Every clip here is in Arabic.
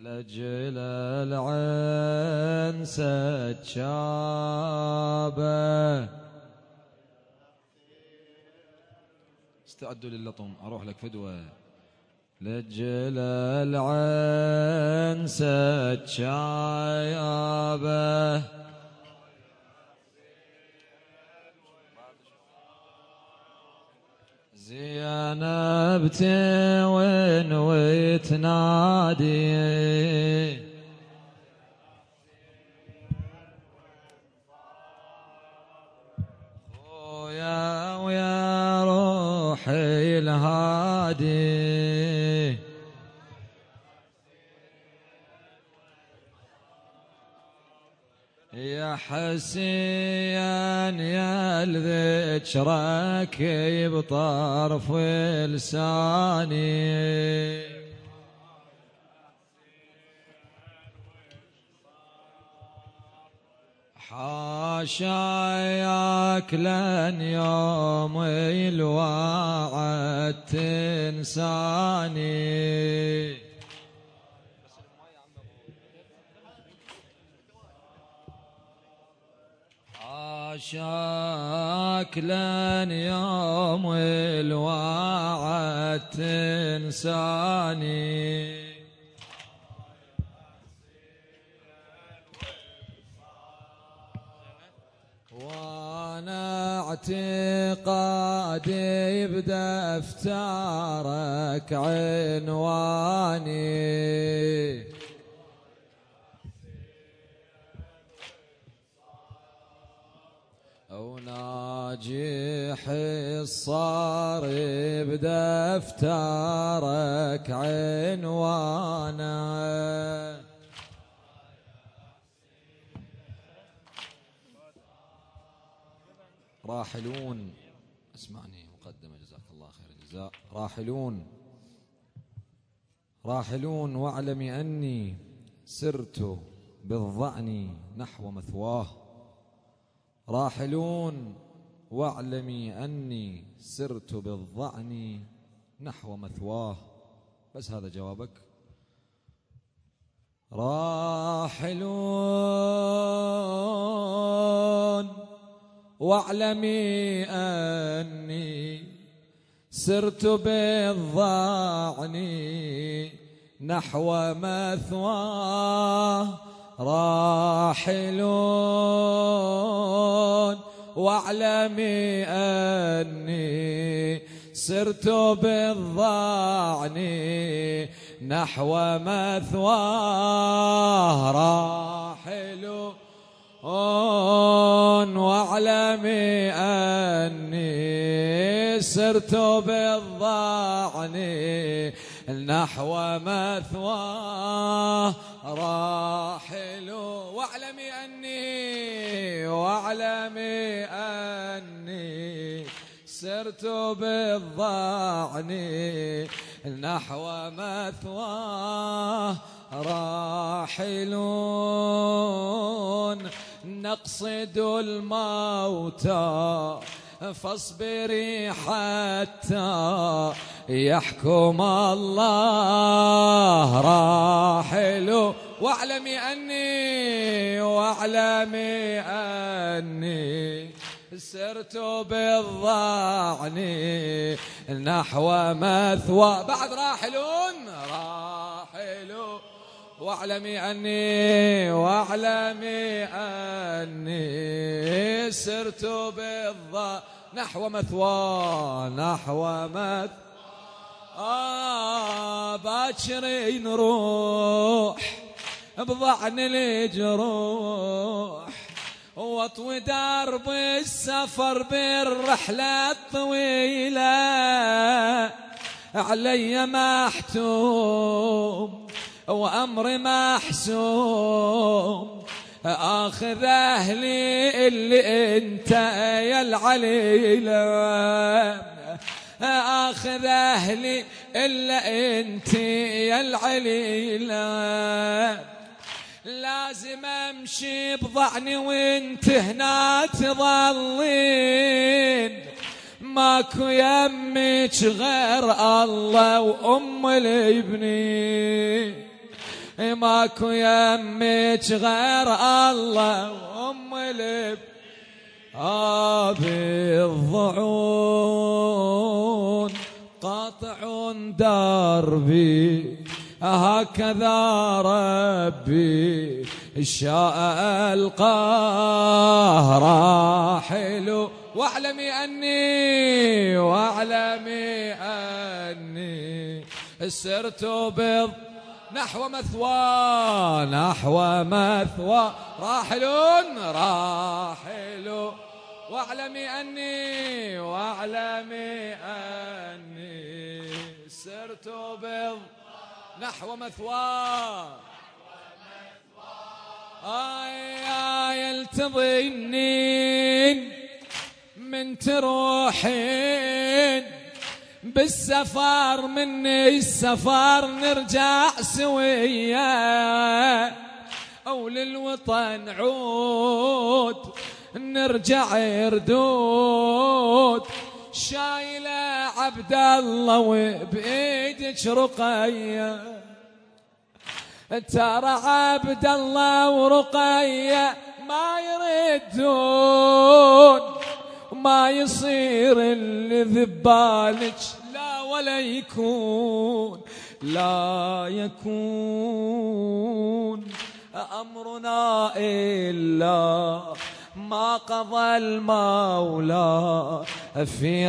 لجل العين سجابه. استعدوا للطم أروح لك فدوة. لجل العين سجابه زينب تون وتنادي خويا ويا روحي الهادي يا حسين يا الذكرك بطرف لساني حاشاك لن يوم الوعد تنساني حاشاك لن يوم الوعد تنساني وانا اعتقادي بدفترك عنواني وناجح الصار بدفترك عنوانا راحلون. اسمعني مقدمة جزاك الله خير الجزاء. راحلون واعلمي أني سرت بالظعن نحو مثواه. راحلون واعلمي أني سرت بالظعن نحو مثواه. بس هذا جوابك. راحلون واعلمي أني سرت بالظعن نحو مثواه. راحلون واعلمي أني سرت بالظعن نحو مثواه. راحلون واعلمي أني سرت بالظعن نحو مثواه. راحلون واعلمي أني سرت بالظعن نحو مثواه. راحلون نقصد الموتى فاصبري حتى يحكم الله. راحلون واعلمي أني سرت بالظعن نحو مثوى. بعد راحلون واعلمي أني سرت بالظعن نحو مثوى. باكر نروح بظعن الجروح واطوي درب السفر بالرحلة الطويلة علي محتوم وأمر محسوم. آخذ أهلي اللي انت يا العليلة آخذ أهلي إلا انت يا العليلة. لازم امشي بظعني وانت هنا تظلين ماكو يمك غير الله وام الابني. ماكو يمك غير الله وام الاب بالضعون قاطع دربي هكذا ربي شاء القاه راحل واعلمي أني سرت نحو مثوى راحل واعلمي أني سرت نحو مثوى يلتضينين من تروحين بالسفر مني السفر نرجع سويا أو للوطن عود نرجع يردود شايلة عبد الله وبإيدك رقية ترى عبد الله ورقية ما يردون ما يصير اللي ذبالك لا يكون أمرنا إلا ما قضى المولى في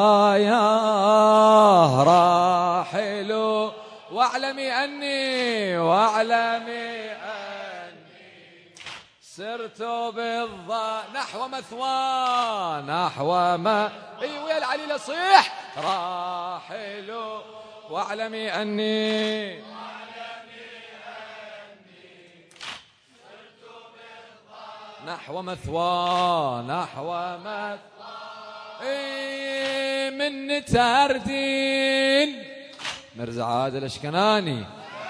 رعاياه راحل واعلمي أني سرت نحو ما ويا العلي لصيح راحل واعلمي أني نحو مثوى من تردين مرزا عادل اشكناني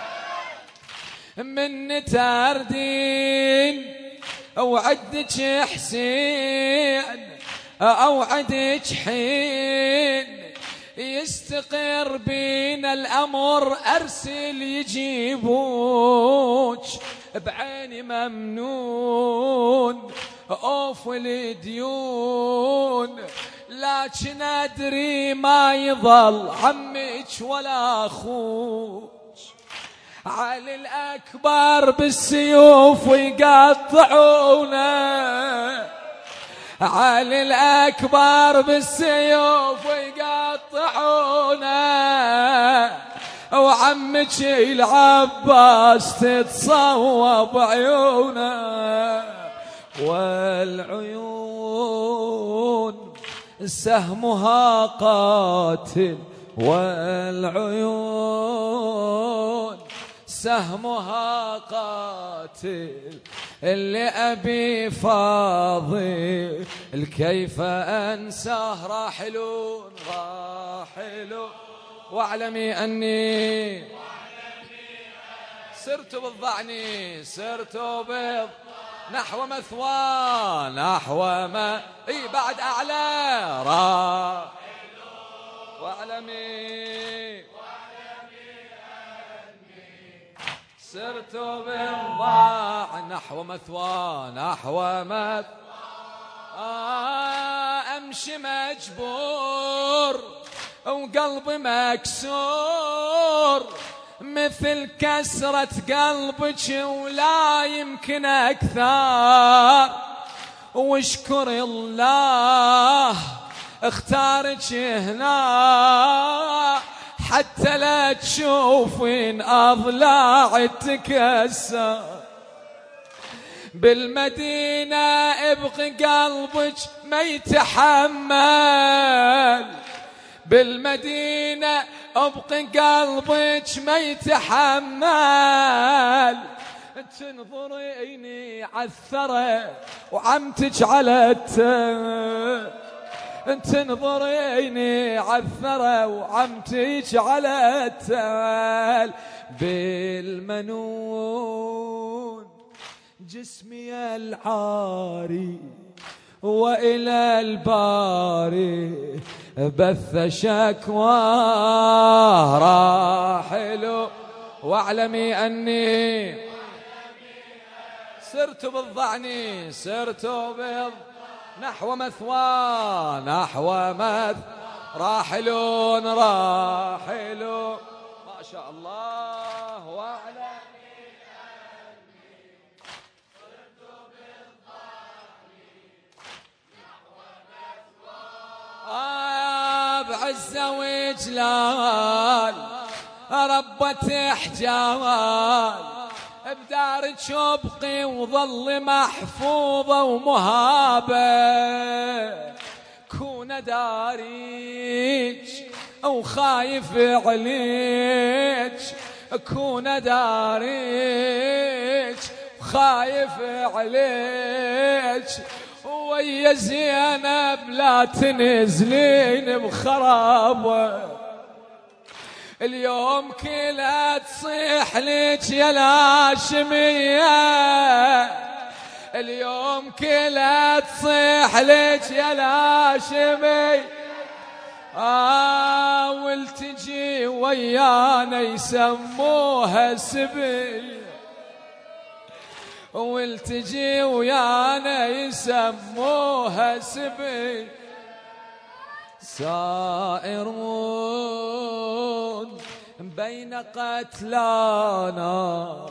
من تردين اوعدك حسين اوعدك حين يستقر بينا الامر ارسل يجيبوك بعيني ممنون اوف الديون لكن ادري ما يظل عمك ولا اخوك علي الاكبر بالسيوف ويقطعونه علي الاكبر بالسيوف ويقطعونه وعمك العباس تتصوب عيونه والعيون سهمها قاتل والعيون سهمها قاتل اللي أبي فاضل كيف أنساه راحلون واعلمي أني سرت بالضعني نحو مثوى ما بعد أعلى واعلمي سرت بالضاع نحو مثوى أمشي مجبور وقلبي مكسور مثل كسرة قلبك ولا يمكن أكثر واشكر الله اختارك هنا حتى لا تشوفين أضلاع تكسر بالمدينة ابقي قلبك ما يتحمل بالمدينة ابقي قلبك ما يتحمل تنظريني عالثرى وعمتك على تنظريني عالثرى وعمتك على التال بالمنون جسمي العاري وإلى الباري بث شكواه راحل واعلمي أني سرت بالظعن نحو مثوى راحلون ما شاء الله. واعلمي أني سرت بالظعن نحو مثوى بعزة وجلال ربة حجال بدار شبقي وظل محفوظة ومهابة كون داريج أو خايف عليك كون داريج وخايف عليك ويا زينب لا تنزلين بخرابة اليوم كلها تصيح لك يا الهاشمية اليوم كلها تصيح لك يا الهاشمية والتجي ويانا يسموها سبية والتجي ويانا يسموها سبية سائرون بين قتلانا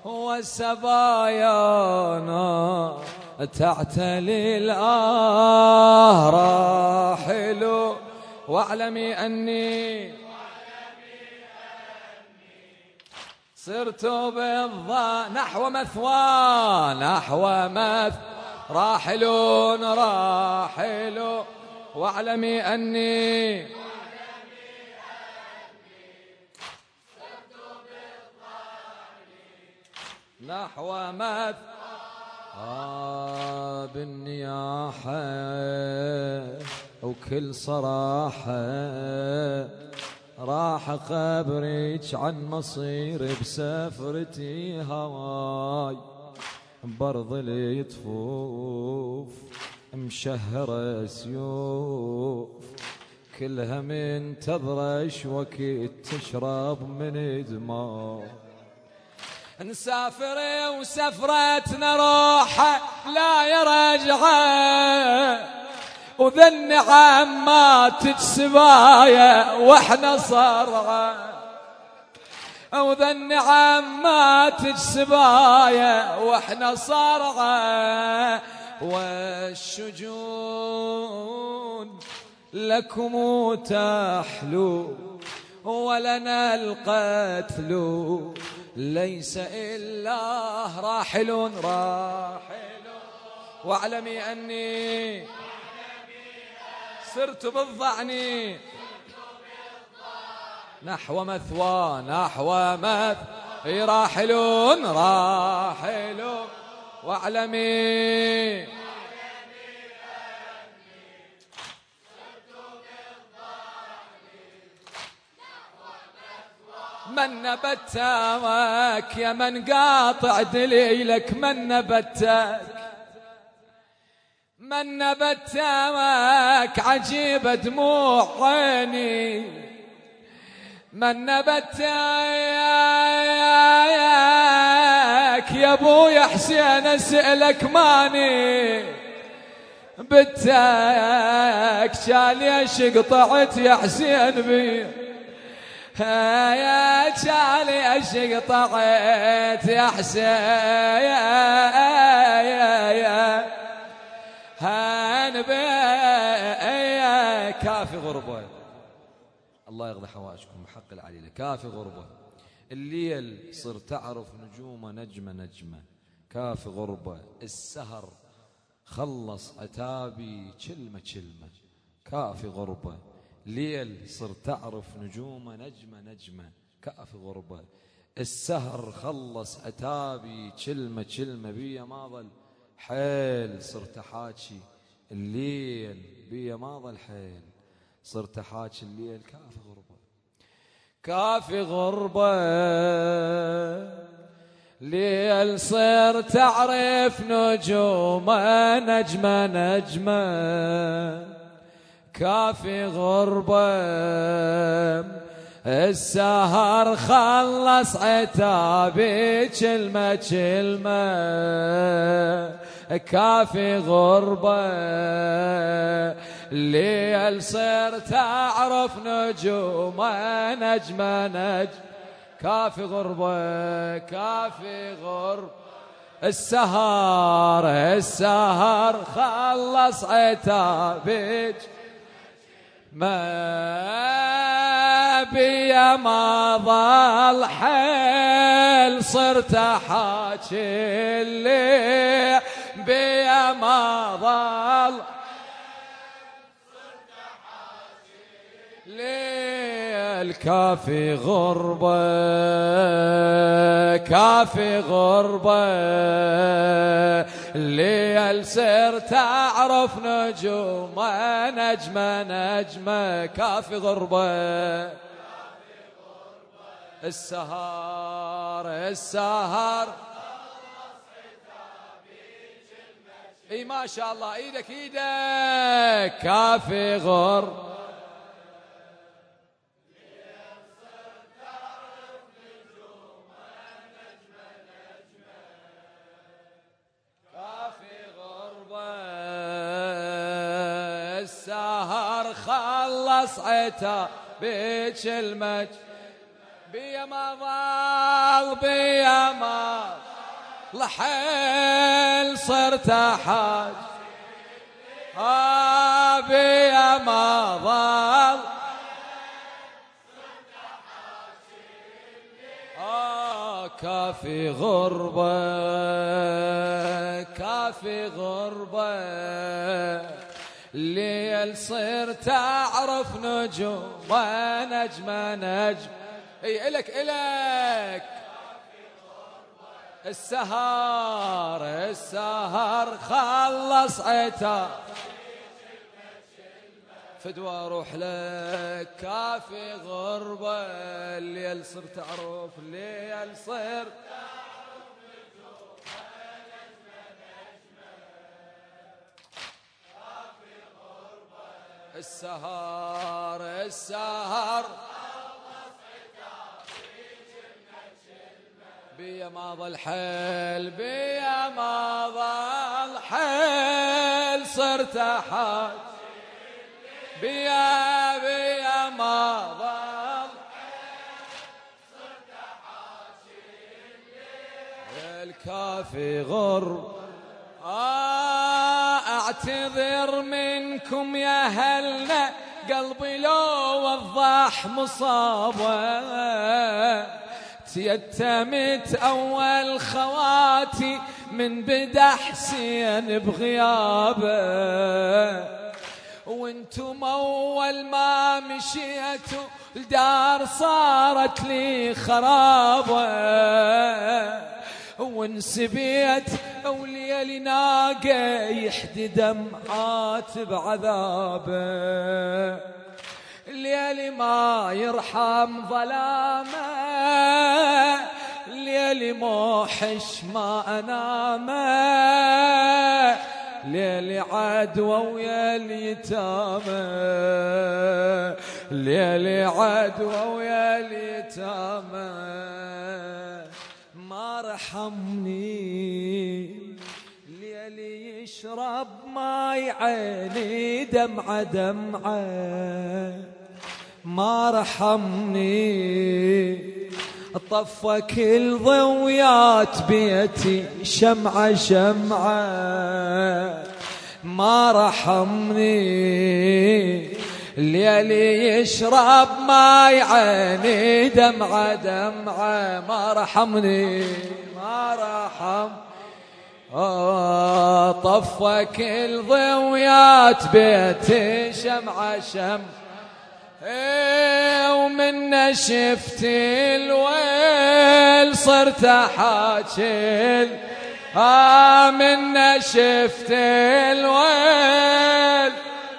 وسبايانا تعتلي راحل واعلمي أني صرت نحو مثوى راحلون واعلمي أني سرت بالظعن نحو بالنياحة وكل صراحة راح خبرك عن مصير بسفرتي هواي برض لي طفوف مشهرة سيوف كلها من تضرش وكت تشرب من دماء نسافر وسفرتنا روحة لا يرجعه وذا النعم ما تجسبايا واحنا صرعه وذا النعم ما تجسبايا واحنا صرعه والشجون لكم تحلو ولنا القتل ليس إلا راحل واعلمي أني سرت بالظعن نحو مثوى راحلون واعلمي من نبتك يا من قاطع دليلك من نبتك عجيب دموع عيني من نبتك يا ابويا حسين اسألك ماني بتك شاليش قطعت يا حسين بي يا شاليش قطعت يا حسين هان بي كافي غربة الله يقضي حوائجكم بحق العليلة كافي غربة الليل صرت تعرف نجومه نجمة كافي غربة السهر خلص عتابي كلمة كافي غربة ليل صرت تعرف نجومه نجمة كافي غربة السهر خلص عتابي كلمة بيا ما ظل حيل صرت حاكي الليل بيا ما ظل حيل صرت حاكي الليل كافي غربة ليل صرت تعرف نجومه نجمة كافي غربة السهر خلص عتابي كلمة كلمة كافي غربة الليل صرت أعرف نجومه نجمة نجم كافي غربة كافي غربة السهر خلص عتابك ما بي ما ظل حيل صرت حاكي اللي بي ما ظل ليل كافي غربة كافي غربة الليل صرت أعرف نجومه نجمة نجمة كافي غربة السهر اي ما شاء الله ايدك كافي غربة السهر خلص عتابك المج بيا ما ظل بيا ما لحيل صرت حاج بيا ما ظل كافي غربة كافي غربة الليل صرت أعرف نجوم ونجمة نجم اي إلك السهر خلص عتاب فدوى روح لك كافي غربة الليل صرت أعرف الليل صرت السهر بيا ما ظل حيل بيا ما ظل حيل صرت حاج بيا ما ظل صرت حاج الكافي غرب اعتذر منكم يا هلنا قلبي لو وضح مصابه تيتمت اول خواتي من بدا حسين بغيابه وانتم اول ما مشيتوا الدار صارت لي خرابه وانسبيت وليالي ناقة يحدي دمعات بعذابه الليالي ما يرحم ظلامه الليالي موحش ما انامه ليالي عدوى ويا اليتامى ليالي عدوى ويا اليتامى ما رحمني ليالي يشرب ماي عيني دمعة دمعة ما رحمني طفى كل ضويات بيتي شمعة شمعة ما رحمني الليالي يشرب ماي عيني دمعة دمعة ما رحمني ما رحم طفى كل ضويات بيتي شمعة شمعة ومن شفت الويل صرت حاكي من شفت الويل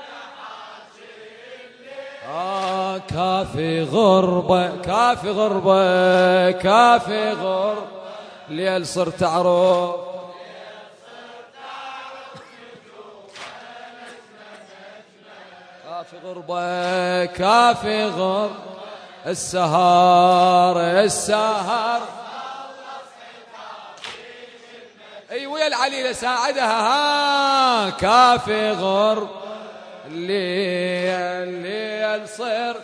كافي غربة كافي غربة كافي غربة ليل صرت أعرف كافي غربة كافي غربة السهر السهر اي ويا العليلة ساعدها ها كافي غرب الليل صر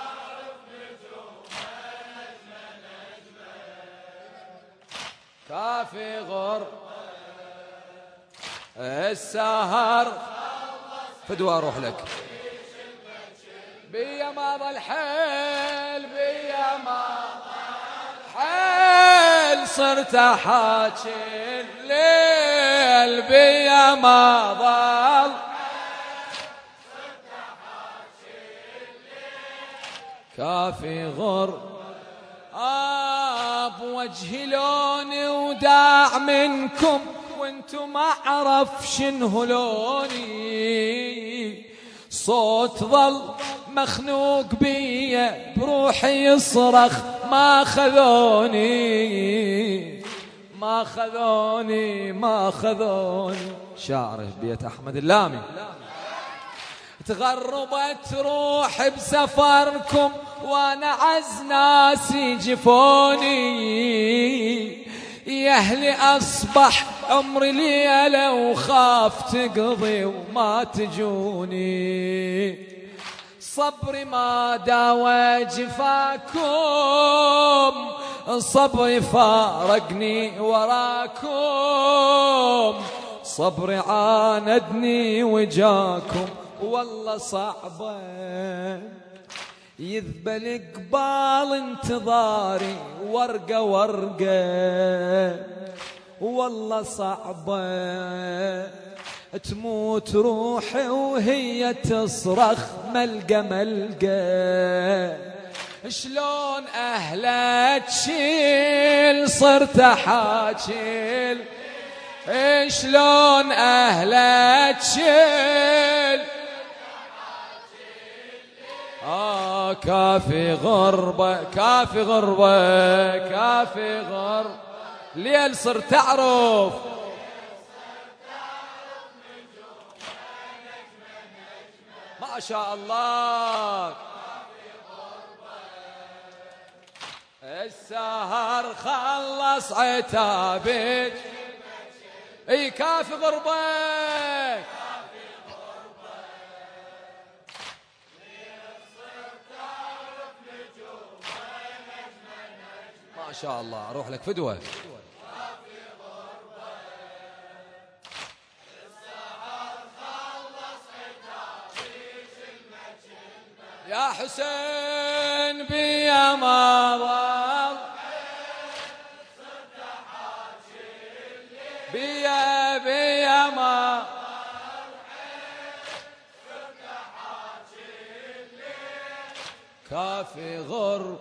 كافي غرب السهر فدوى اروح لك بيا ما ظل حيل بيا ما حيل صرت حاكي الليل بيا ما ظل كافي غر بوجهي لوني وداع منكم وانتم ما اعرف شنو لوني صوت ظل مخنوق بيا بروحي يصرخ ما خذوني ما خذوني ما خذوني شاعر بيت أحمد اللامي تغربت روحي بسفركم وانا عز ناسي جفوني يا اهلي اصبح عمري ليلة وخاف تقضي وما تجوني صبري ما داوى جفاكم صبري فارقني وراكم صبري عاندني وجاكم والله صعبة يذبل قبال انتظاري ورقة ورقة والله صعبة تموت روحي وهي تصرخ ملقى ملقى شلون أهلها تشيل صرت حاجيل شلون أهلها تشيل كافي غربة كافي غربة كافي غربة ليل صرت تعرف ما شاء الله السهر خلص عتابك اي كافي غربة ما شاء الله اروح لك فدوة يا حسين بيا ما ضل بيا ما كافي غرب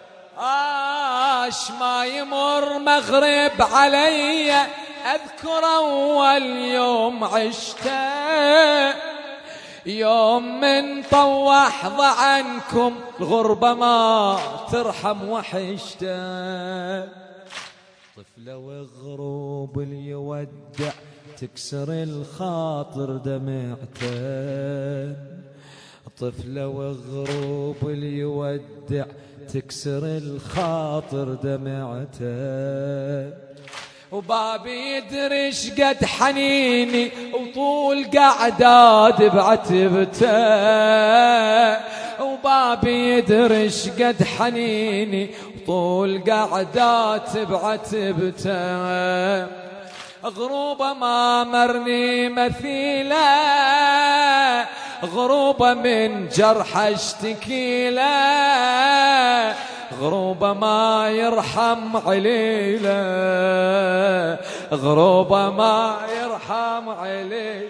ما يمر مغرب علي أذكر أول يوم عشته يوم من طوح عنكم الغربة ما ترحم وحشته طفلة وغروب اللي يودع تكسر الخاطر دمعته طفلة وغروب اللي يودع تكسر الخاطر دمعته وبابي يدرش قد حنيني وطول قعداد بعتبته وبابي يدرش قد حنيني وطول قعدات بعتبته غروبة ما مرني مثيلة غروبة من جرح اشتكي له غروبة ما يرحم عليله غروبة ما يرحم عليه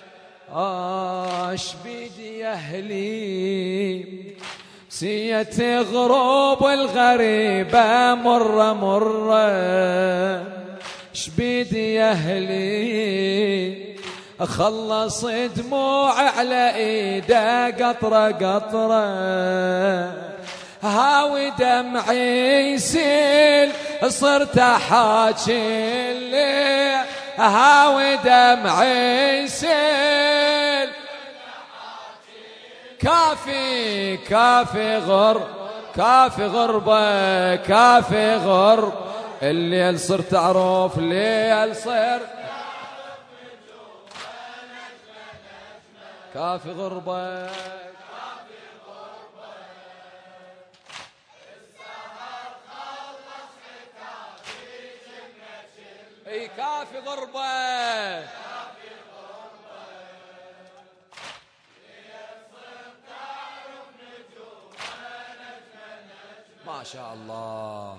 بيدي يا اهلي سية غروب الغريبة مرة مرة شبيدي يا اهلي اخلص دموع على ايده قطرة قطرة هاوي دمعي يسيل صرت حاكي الليل هاوي دمعي يسيل كافي كافي غر كافي غربة كافي غرب الليل صرت أعرف الليل صرت كافي غربة اي كافي غربة ما شاء الله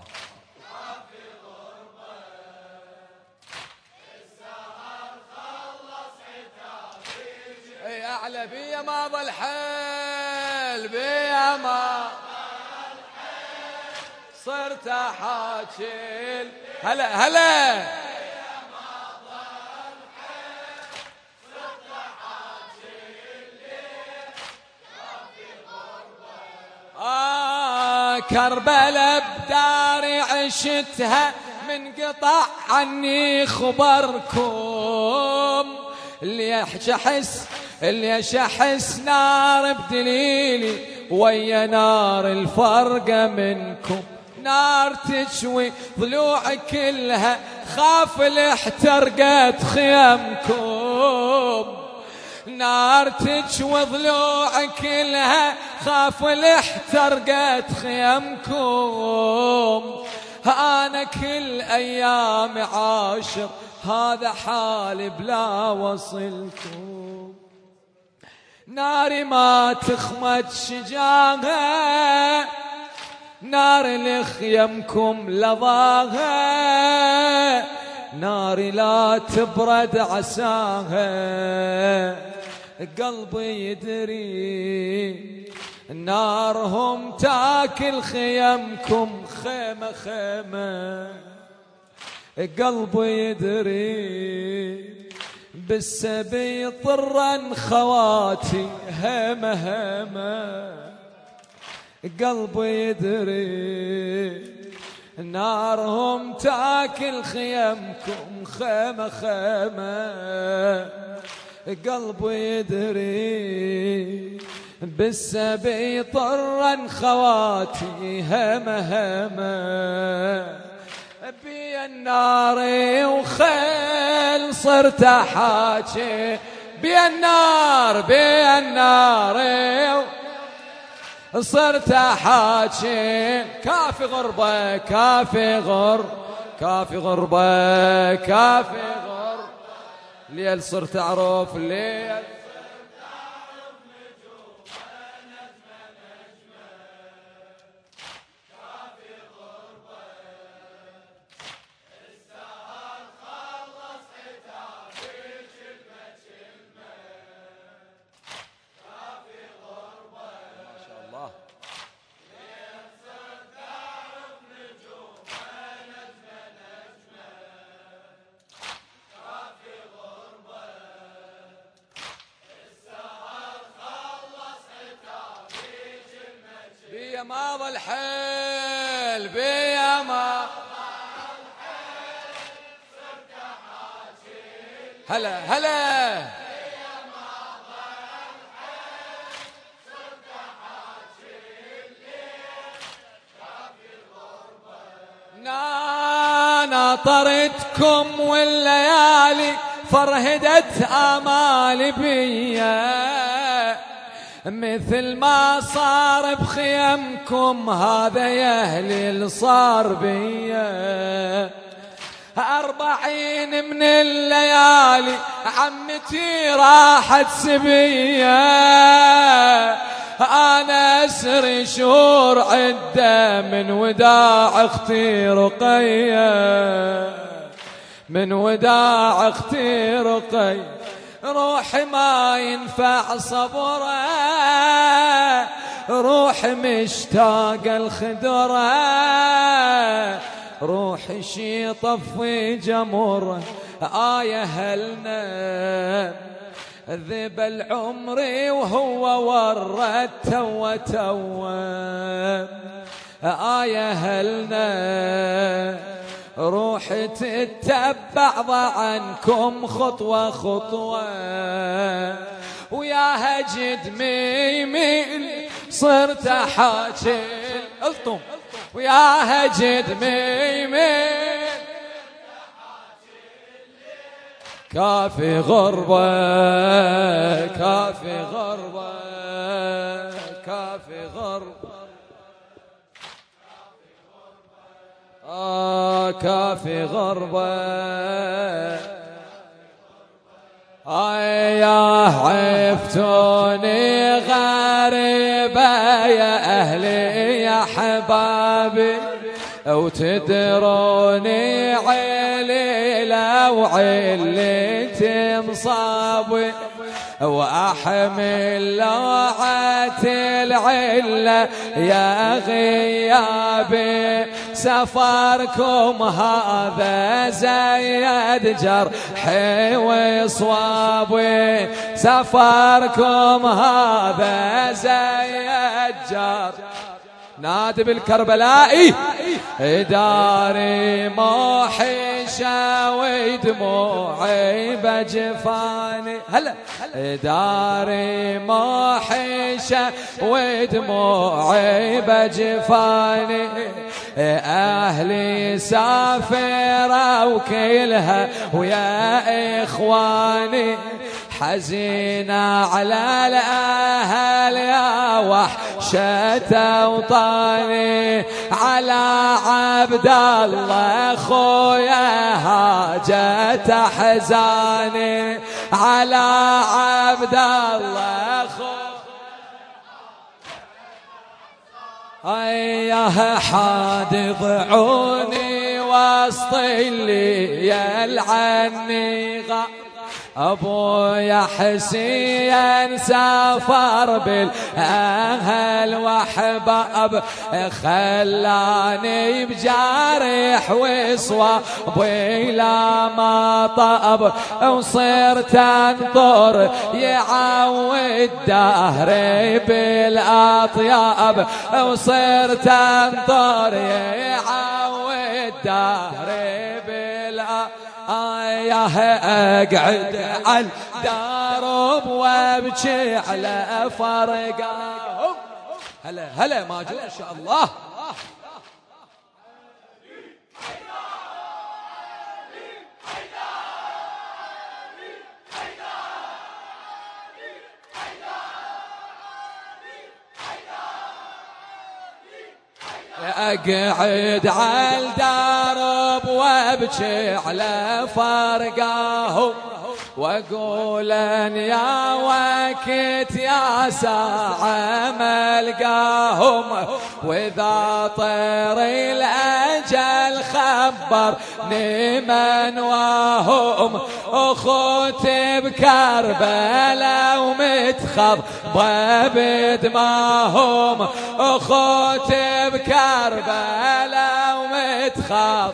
اي اعلى بيا ما ظل حيل بيا ما صرت احاكي هلا هلا كربلاء بداري عشتها من قطع عني خبركم اللي أحس نار بدليلي ويا نار الفرقة منكم نار تشوي ضلوع كلها خاف احترقت خيامكم نار تشوي ضلوع كلها خاف احترقت خيامكم أنا كل أيام عاشر هذا حالي بلا وصلكم ناري ما تخمد شجاعها نار لخيمكم لظاها ناري لا تبرد عساها قلبي يدري نارهم تاكل خيمكم خيمة خيمة قلبي يدري بالسبي طرا خواتي هيمة هيمة قلبي يدري نارهم تاكل خيمكم خيمة خيمة قلبي يدري بالسبي طرا خواتي هيمة هيمة بي النار وخيل صرت احاكي بي النار صرت احاكي كافي غربة كافي غربة ليل صرت اعرف ليل بيا ما ظل حيل بيا ما هلا هلا ناطرتكم والليالي فرهدت آمالي بيا مثل ما صار بخيمكم هذا يا أهلي اللي صار بيا 40 من الليالي عمتي راحت سبيا أنا أسري شهور عدة من وداع أختي رقية من وداع أختي رقية روحي ما ينفع صبره روحي مشتاق الخدره روحي شي طفي جمره يا هلنا ذب العمر وهو ورد توا يا هلنا روحي تتبع عنكم خطوة خطوة ويا هجد ميمين صرت حاكي الطم وياها جد ميمين كافي غربة كافي غربة كافي غربة كافي غربة يا عفتوني غريبة يا أهلي يا حبابي وتدروني عليلة وعلتي مصابي وأحمل لوعة العلة يا غيابي سفركم هذا زيد جرحي وصوابي سفركم هذا زيد جرحي نادي بالكربلائي داري موحشة ودموعي بجفاني هلا داري موحشة ودموعي بجفاني أهلي سافرة وكلها ويا إخواني حزينة على الأهل يا وحشة أوطاني على عبد الله خويا هاجت أحزاني على عبد الله خويا أيه حاد ضعوني وسط اللي يلعني أبويا حسين سافر بالأهل وحباب خلاني بجارح وصوابي لا ما طاب وصرت انطر يعود دهري بالأطياب وصرت انطر يعود دهري بالأطياب أقعد على الدرب وابكي على فرقهم هلا هلا ماجور إن شاء الله أقعد على الدرب وابكي على فرقاهم وأقول يا وقت يا ساعة ملقاهم وإذا طير الأجل خبرني من وهم أخوتي بكربلاء ومتخضبة بدماهم أخوتي بكربلاء ومتخضبة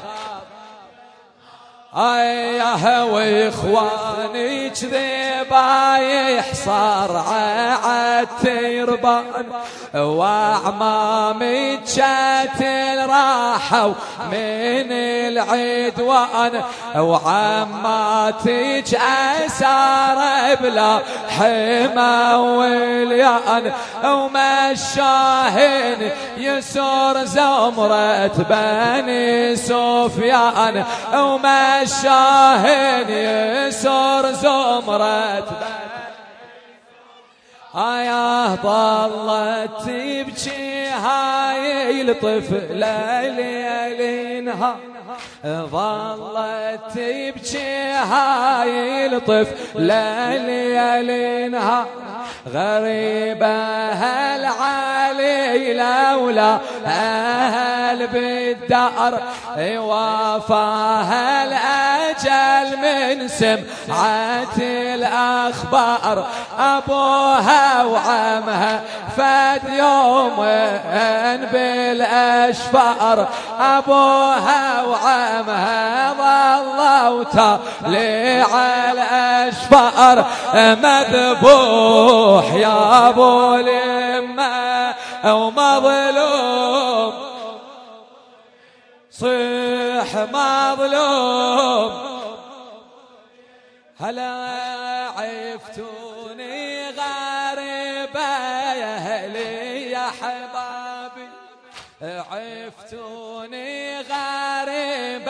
أيه واخواني كذبا يحصر عالتربان واعمامي تشاتل راحوا من العدوان وعماتي اسار بلا حما وليان ومشاهن يسور زمرة بني سفيان الشاهن يسر زمرة يا ظلت تبكي هاي الطفلة ليلينها ظلت تبكي هاي الطفلة ليلينها غريبة هالعالي لولا أهل بالدار وافاها الأجل من سمعت الأخبار أبوها وعمها فد يومين بالأشفار أبوها وعمها ظلوا تالي على الأشفار مذبوح يا أبو اليمة ومظلوم صيح مظلوم هلا عفتوني غريبة يا أهلي يا حبابي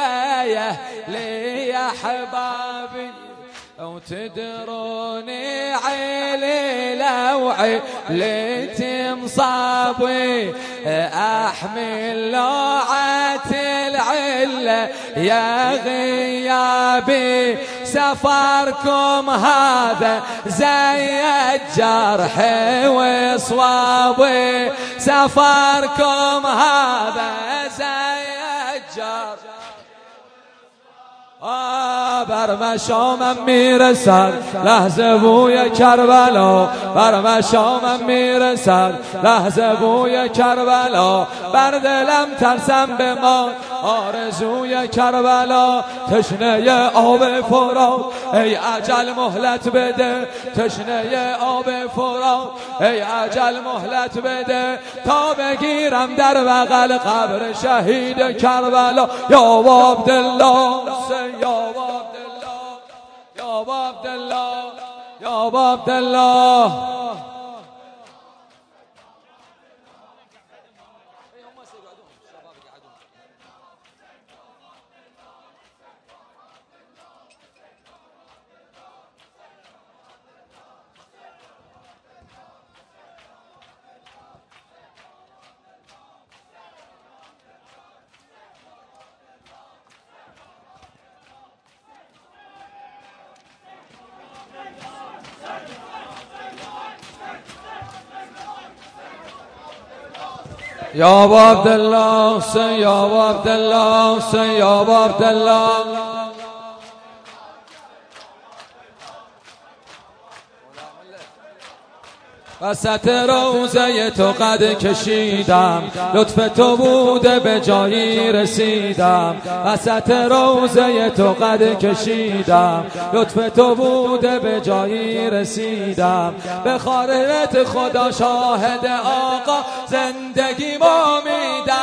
لي يا حبابي وتدروني عيلي لو عيلتي مصابي أحمل لوعة العلة يا غيابي سفركم هذا زي الجرح وصوابي سفركم هذا زي الجرح برمشام میرسد لحظه بوی کربلا برمشام میرسد لحظه بوی کربلا بر دلم ترسم به ما آرزوی کربلا تشنه آب فرات ای اجل مهلت بده تشنه آب فرات ای اجل مهلت بده تا بگیرم در بغل قبر شهید کربلا یا عبدالله یا عبدالله یا عبدالله یا عبدالله یا عبدالله یا عبدالله وسط روزه تو قد کشیدم لطف تو بوده به جایی رسیدم وسط روزه تو قد کشیدم لطف تو بوده به جایی رسیدم به خاطرت خدا شاهد آقا زندگی ما میدم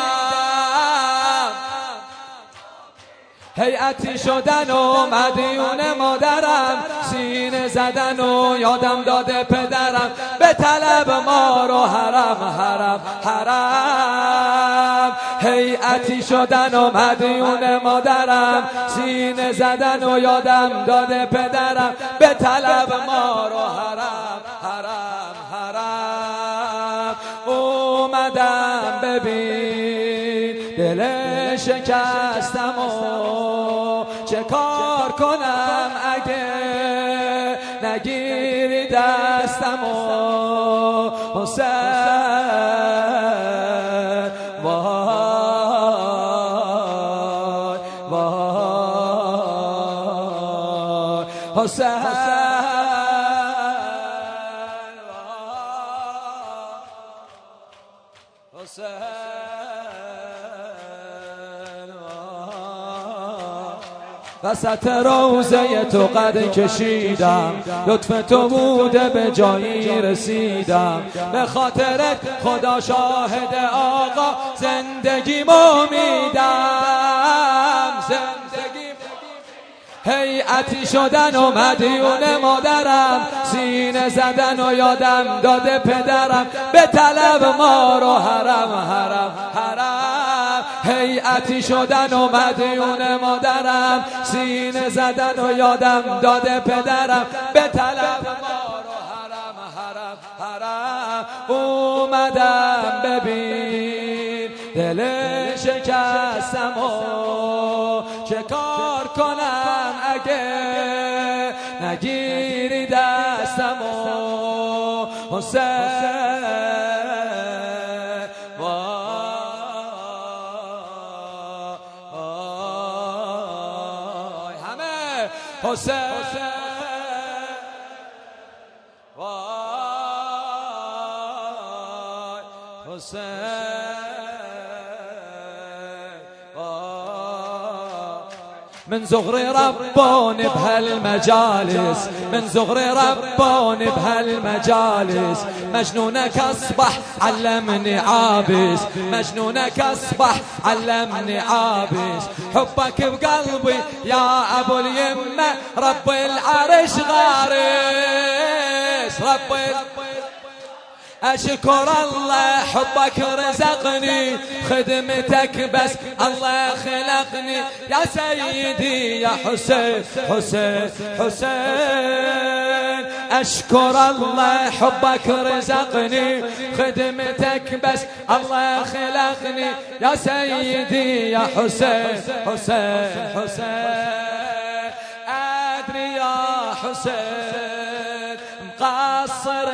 هیئتی شدن و مدیون مادرم سینه زدن و یادم داده پدرم به طلب ما رو حرم حرم حرم هیئتی شدن و مدیون مادرم سینه زدن و یادم داده پدرم به طلب ما رو حرم حرم حرم اومدم ببین دل شکستم و چه کار کنم اگه نگیری دستم و حسین وای وای حسین وسط روزه تو قد کشیدم لطف تو بوده به جایی رسیدم به خاطرت خدا شاهد آقا زندگی ما میدم زندگی هیئتی شدن و مدیون مادرم سینه زدن و یادم داده پدرم به طلب ما رو حرم حرم حرم هیئتی شدن و مدیون مادرم سینه زدن و یادم داده پدرم به طلب ما رو حرم حرم حرم اومدم ببین دل شکستم و چه کار کنم اگه نگیری دستم و حسین وای همه حسین وای حسین من زغر ربان بهالمجالس من زغر ربان بهالمجالس مجنونك اصبح علمني عابس مجنونك اصبح علمني عابس حبك بقلبي يا ابو اليمه رب العرش غارس رب اشكر الله حبك رزقني خدمتك بس الله خلقني يا سيدي يا حسين حسين حسين اشكر الله حبك رزقني خدمتك بس الله خلقني يا سيدي يا حسين حسين حسين ادري يا حسين مقصر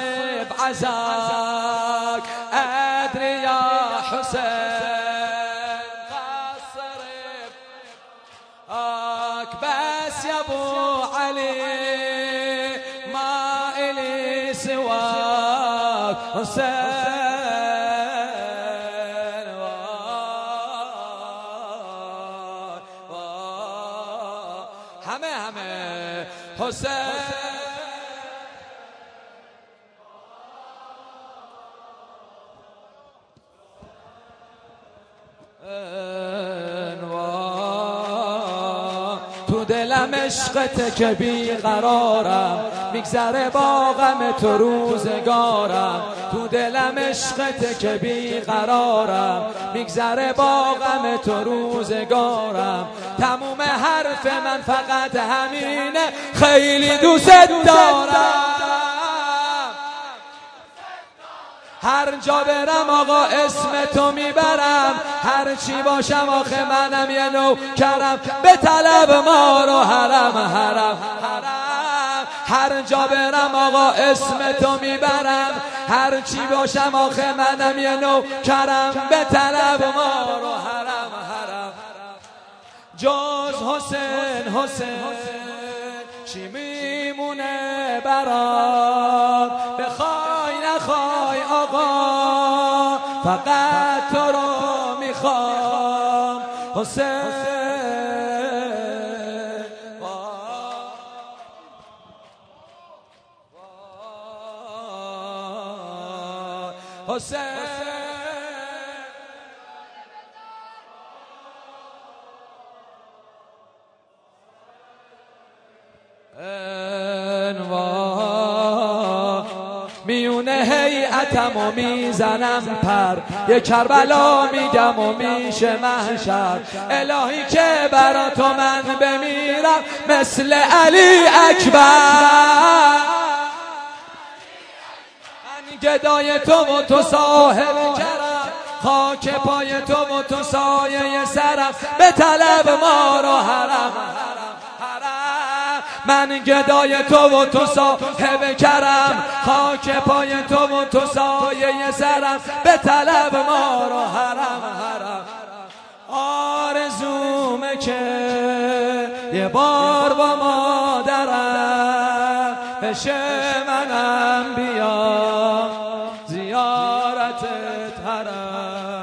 بعزاك ادري يا حسين مقصر بعزاك بس يا ابو علي ما الي سواك حسين همه حسين تو دلم عشقت که بیقرارم میگذره با غم تو روزگارم تو دلم عشقت که بیقرارم میگذره با غم تو روزگارم تموم حرف من فقط همینه خیلی دوست دارم هر جا برم آقا اسم تو میبرم هر چی باشم آخه منم یه نوکرم به طلب ما رو حرم حرم حرم هر جا برم آقا اسم تو میبرم هر چی باشم آخه منم یه نوکرم به طلب ما رو حرم حرم جز حسین حسین چی میمونه برات بخوای نخوای آقا فقط تو رو میخوام حسین حسین میونه هیئتم و میزنم پر یه کربلا میگم و میشه محشر الهی که برا تو من بمیرم مثل علی اکبر من گدای تو و تو صاحب کرم خاک پای تو و تو سایه سرم به طلب ما رو حرم من گدای تو و تو صاحب کرم خاک پای تو و تو سایه سرم به طلب ما رو حرم حرم آرزومه که یه بار با مادرم بشه منم بیا زیارتت حرم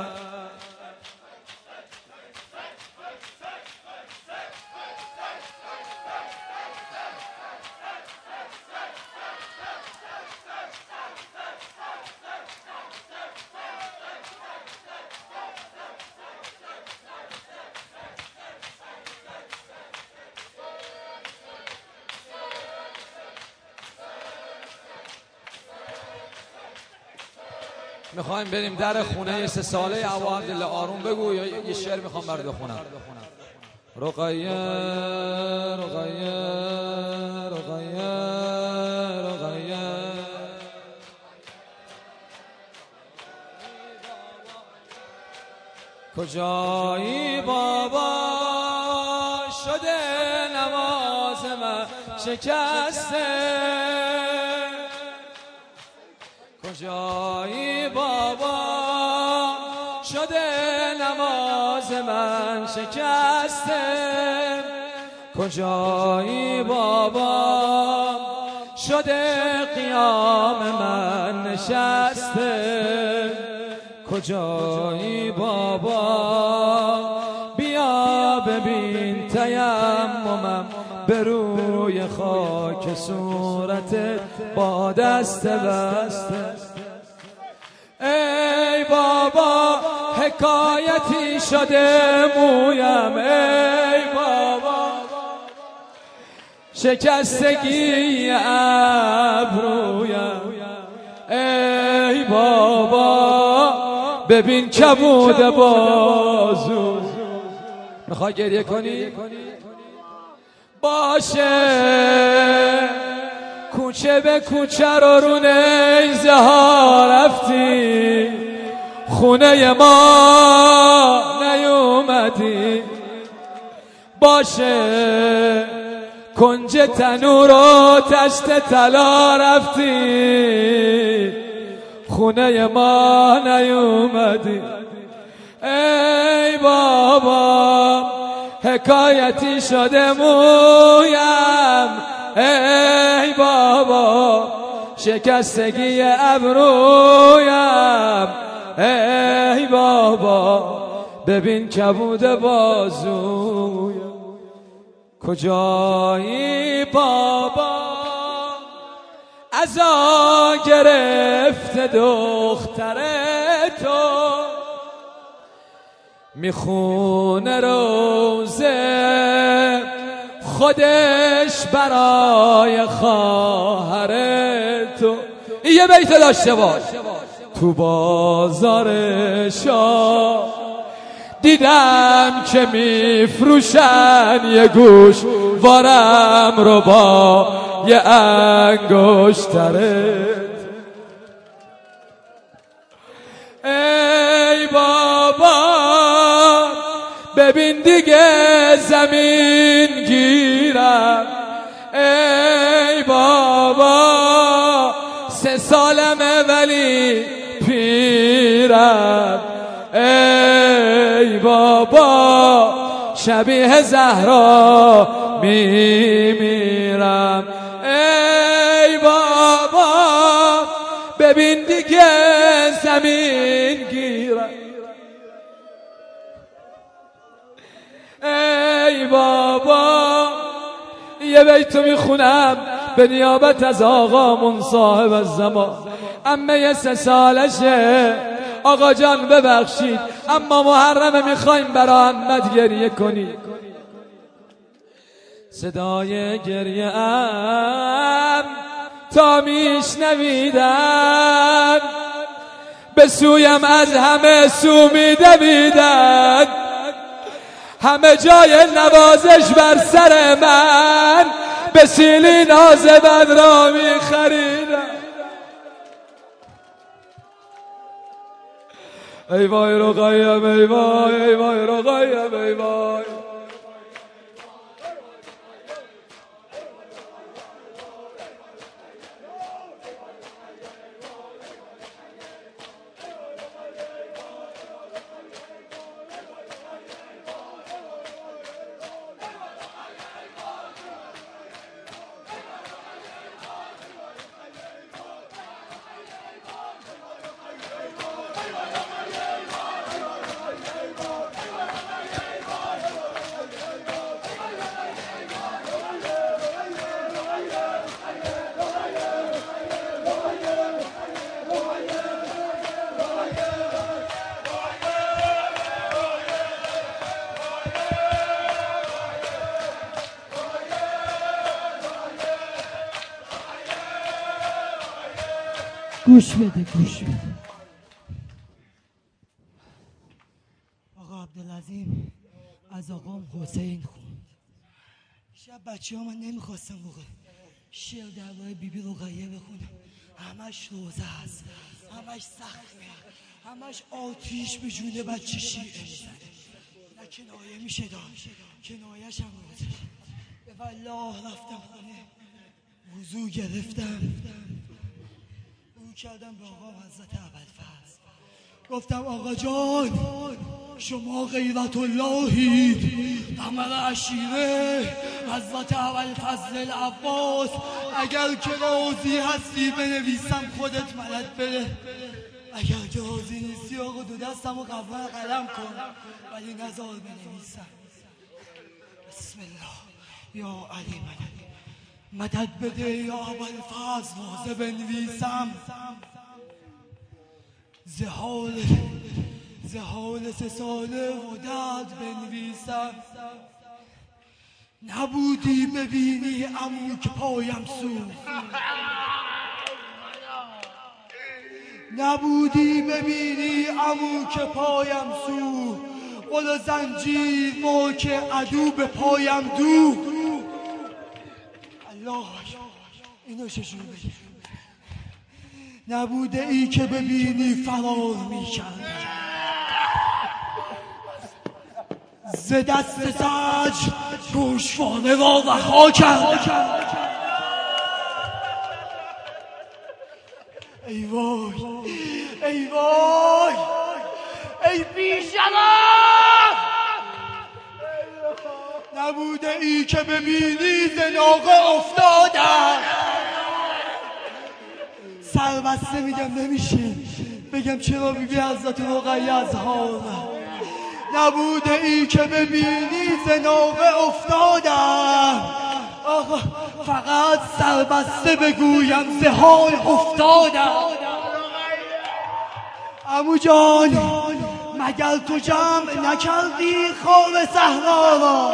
میخوایم بریم در خونه 3 ساله ابو عبدالله آروم بگو یا یه شعر میخوام برات بخونم رقیه رقیه رقیه رقیه کجایی بابا شده نماز من شکسته کجایی بابا شده نماز من شکسته کجایی بابا شده قیام من نشسته کجایی بابا بیا ببین تیممم به روی خاک صورتت با دست بسته ای بابا حکایتی شده مویم ای بابا شکستگی ابرویم ای بابا ببین کبود بازو. میخوای گریه کنی؟ باشه کوچه به کوچه رو نیزه ها رفتی، خونه ما نیومدی. باشه کنج تنور و تشت طلا رفتی، خونه ما نیومدی. ای بابا حکایتی شده مویم، ای بابا شکستگی ابرویم، ای بابا ببین کبود بازویم. کجایی بابا عزا گرفته دختر تو، میخونه روزه خودش برای خواهر تو. یه بیت داشته باش. تو بازار شاه دیدم که میفروشن یه گوش وارم رو با یه انگشترت. ای بابا ببین دیگه زمین گیرم، ای بابا 3 سالمه ولی پیرم، ای بابا شبیه زهرا میمیرم. ای بابا ببین دیگه زمین گیرم، ای بابا یه بیتو میخونم به نیابت از آقامون صاحب الزمان. عمه 3 سالشه، آقا جان ببخشید اما محرمه میخوایم برا احمد گریه کنی. صدای گریه ام تا میشنویدن، به سویم از همه سو میدویدن، همه جای نوازش بر سر من، به سیلی ناز بد را میخریدن. ای وای رقیم ای وای، ای وای رقیم ای وای. گوش بده گوش بده. آقا عبدالعظیم از آقام حسین خوند. شب بچه ها من نمیخواستم موقع شعر درباره بیبی رقیه بخونم، همش روزه هست، همش سخته، همش آتیش به جون بچه شیعه میزنه. نه کنایه میشه داشت، کنایش هم روزه. به والله رفتم خونه وضو گرفتم، کردم به آقا حضرت ابوالفضل، گفتم آقا جان شما غیرت اللهید، قمر عشیره حضرت ابوالفضل العباس، اگر که راضی هستی بنویسم خودت ملت بره، اگر که راضی نیستی آقا 2 دستم و قلم کن ولی نزار بنویسم. بسم الله یا علی مدد بده یا ابوالفضل، روزه بنویسم. زهال 3 ساله و درد بنویسم. نبودی ببینی عمو که پایم سوخت، نبودی ببینی عمو که پایم سو، قل و زنجیر که عدو به پایم دو. الله اینو چجور بگی؟ نبوده ای که ببینی فرار میکرد، ز دست زج گوشواره را رها کرد. ای وای ای وای ای بی‌شرف، نبوده ای که ببینی ز ناقه افتادم. سربسته میگم نمیشه بگم چرا بیبی حضرت رقیه از حال. نبوده ای که ببینی ز ناقه افتادم، آقا فقط سربسته بگویم ز حال افتادم. عمو جان مگر تو جمع نکردی خار صحرا را؟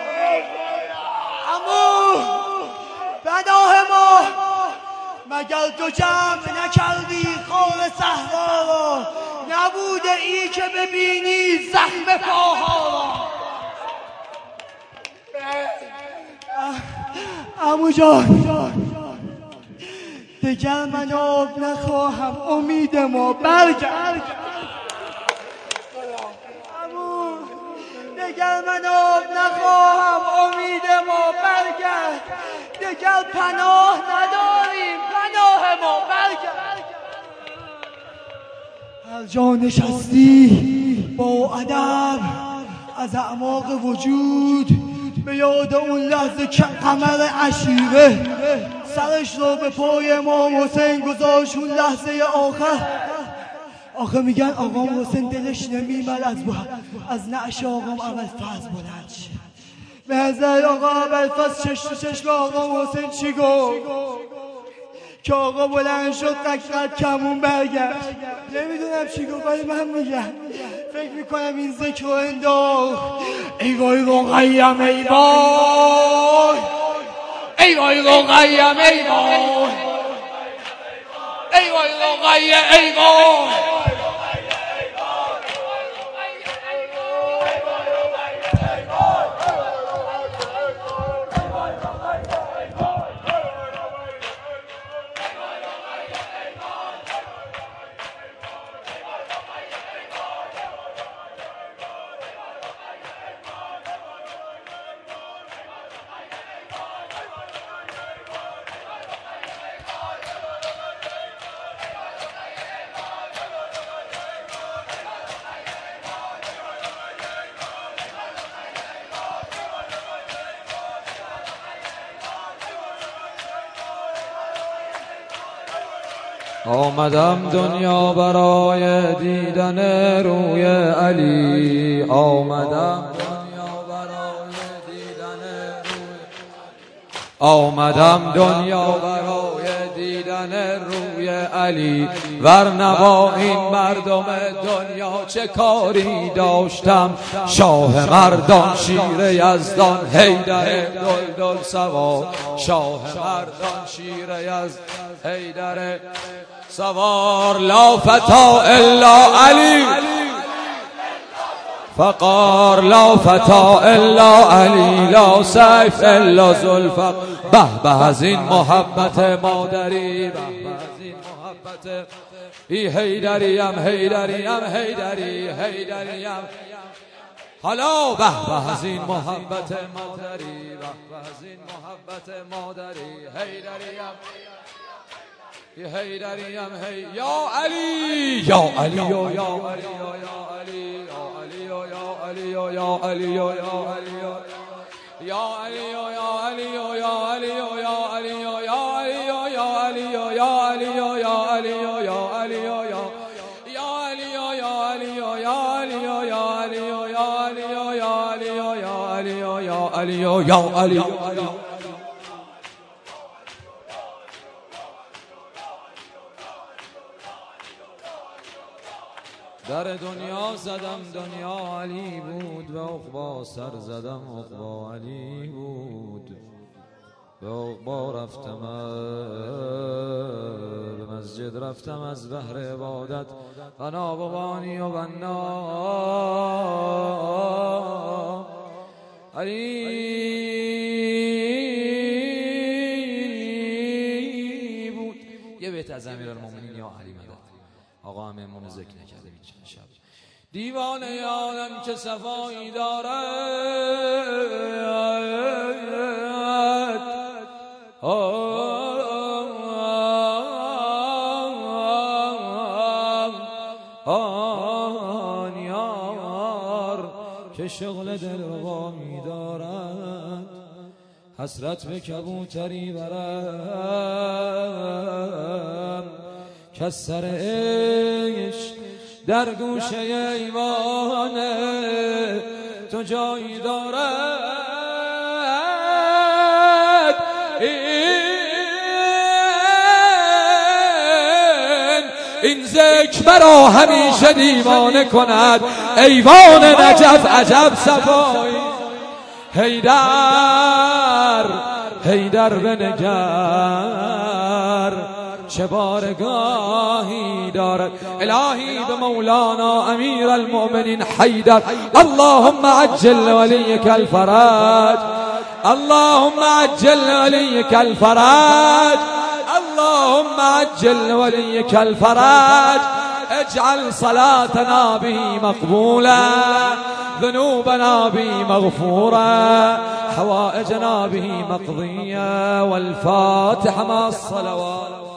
عمو پناه ما، مگر تو جمع نکردی خار صحرا را؟ نبوده ای که ببینی زخم پاها را. عمو جان دگر من آب نخواهم، امید ما برگرد. عمو دگر من آب نخواهم، امید ما برگرد. دگر پناه نداریم، پناه ما برگرد. هر جا نشستی با ادب از اعماق وجود به یاد اون لحظه که قمر عشیره سرش رو به پای امام حسین گذاشت. اون لحظه آخر آخه میگن آقام حسین دلش نمیمد از نعش آقام ابوالفضل بلند شه. به نظر آقا ابوالفضل چشم تو چشم آقام حسین چی گفت؟ که آقا بلند شد قد کمون برگشت. نمیدونم چی گفت ولی من میگم فکر میکنم این ذکر رو انداخت. ای وای رقیم ای وای، ای وای رقیم ای وای، ای وای رقیم ای وای. آمدم دنیا برای دیدن روی علی، آمدم دنیا برای دیدن آمدم دنیا برای دیدن روی علی، ورنه با این مردم دنیا چه کاری داشتم. شاه مردان شیر یزدان حیدر دلدل سوار، شاه مردان شیر یزدان حیدر سوار. لا فتا الا علی فقار، لا فتا الا علی، لا سیف الا زلفق. به به از این محبت مادری، به به از این محبت ای حیدریم حیدریم حیدری حیدریم. حالا به به از این محبت مادری، به به از این محبت مادری حیدریم حیدریم هی یا علی یا علی یا علی یا علی یا علی یا علی یا علی یا علی یا علی یا علی یا علی یا علی یا علی یا علی یا علی یا علی. در دنیا زدم دنیا علی بود، به عقبا سر زدم عقبا علی بود. به عقبا رفتم به مسجد رفتم از بهر عبادت بنا بوانی و بنا علی بود. یه بیت از امیرالمومنین یا علی مدد آقا هم امام ذکر نکرده این چند شب. دیوانه یادم که صفایی دارد آن یار که شغل دل وامی دارد حسرت به کبوتری برم که از سر عشق در گوشه ایوان تو جایی دارد. این ذکر مرا همیشه دیوانه کند ایوان نجف عجب صفایی. حیدر بنگر چه بارگاهی دارد. الهی به مولانا امیر المؤمنین حیدر اللهم عجل ولیک الفرج، اللهم عجل ولیک الفرج، اللهم عجل ولیک الفرج. اجعل صلاتنا به مقبولا، ذنوبنا به مغفورا، حوائجنا به مقضية. والفاتحة مع الصلوات.